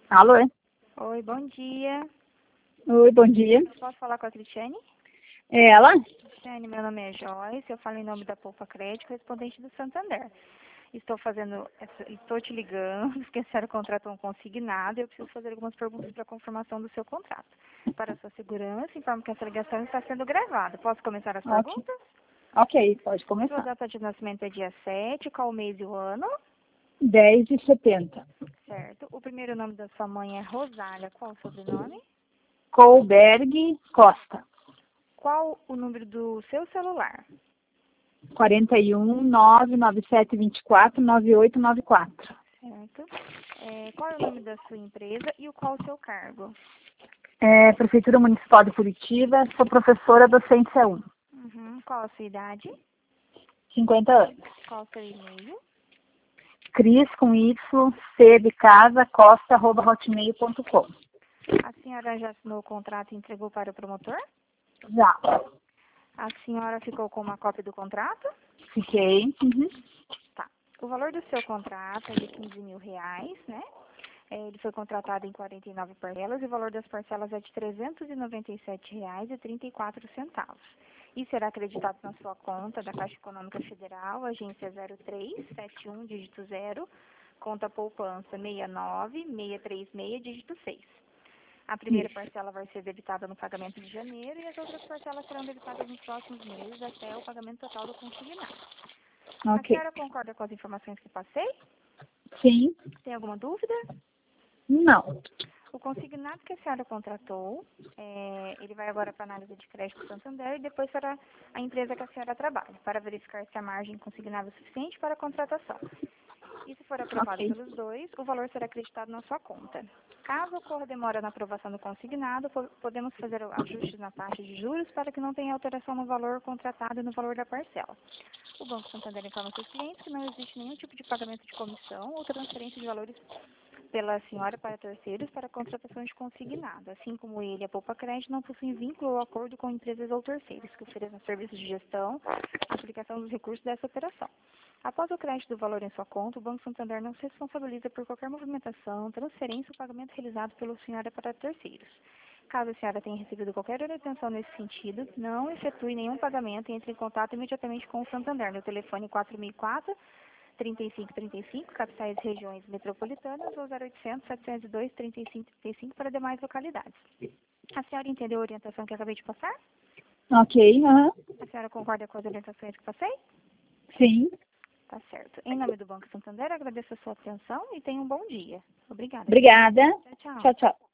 Alô? Oi, bom dia. Oi, bom dia. Posso falar com a Cristiane? É ela? Cristiane, meu nome é Joyce, eu falo em nome da Poupa Crédito, correspondente do Santander. Estou te ligando, porque a senhora contratou um consignado e eu preciso fazer algumas perguntas para confirmação do seu contrato. Para sua segurança, informo que essa ligação está sendo gravada. Posso começar as Ok. perguntas? Ok, pode Sua começar. data de nascimento é dia 7, qual o mês e o ano? 10h70. Certo. O primeiro nome da sua mãe é Rosália, qual o sobrenome? Colberg Costa. Qual o número do seu celular? 41 997 24 9894. Certo. Qual é o nome da sua empresa e qual o seu cargo? Prefeitura Municipal de Curitiba, sou professora docente C1. Uhum. Qual a sua idade? 50 anos. Qual o seu e-mail? Cris com Y, C de casa, costa, @hotmail.com. A senhora já assinou o contrato e entregou para o promotor? Já. A senhora ficou com uma cópia do contrato? Fiquei. Uhum. Tá. O valor do seu contrato é de R$ 15.000, né? Ele foi contratado em 49 parcelas e o valor das parcelas é de R$ 397,34. E será acreditado na sua conta da Caixa Econômica Federal, agência 0371, dígito 0, conta poupança 69636, dígito 6. A primeira Isso. parcela vai ser debitada no pagamento de janeiro e as outras parcelas serão debitadas nos próximos meses até o pagamento total do consignado. A Ok. senhora concorda com as informações que passei? Sim. Tem alguma dúvida? Não. O consignado que a senhora contratou, ele vai agora para a análise de crédito do Santander e depois para a empresa que a senhora trabalha, para verificar se a margem consignada é suficiente para a contratação. E se for aprovado Ok. pelos dois, o valor será acreditado na sua conta. Caso ocorra demora na aprovação do consignado, podemos fazer ajustes na taxa de juros para que não tenha alteração no valor contratado e no valor da parcela. O Banco Santander informa seus clientes que não existe nenhum tipo de pagamento de comissão ou transferência de valores pela senhora para terceiros para contratação de consignado, assim como ele e a Poupa Crédito não possuem vínculo ou acordo com empresas ou terceiros que ofereçam serviços de gestão, aplicação dos recursos dessa operação. Após o crédito do valor em sua conta, o Banco Santander não se responsabiliza por qualquer movimentação, transferência ou pagamento realizado pela senhora para terceiros. Caso a senhora tenha recebido qualquer orientação nesse sentido, não efetue nenhum pagamento e entre em contato imediatamente com o Santander no telefone 4004-3535, capitais e regiões metropolitanas, ou 0800-702-3535 para demais localidades. A senhora entendeu a orientação que eu acabei de passar? Ok. Aham. A senhora concorda com as orientações que passei? Sim. Tá certo. Em nome do Banco Santander, agradeço a sua atenção e tenha um bom dia. Obrigada. Obrigada. Tchau, tchau. Tchau, tchau.